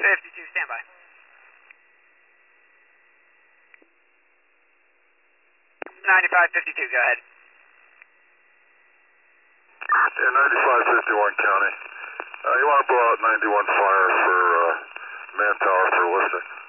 52, standby. 9552, go ahead. Yeah, 9551 County. You want to blow out 91 fire for Manpower for listing.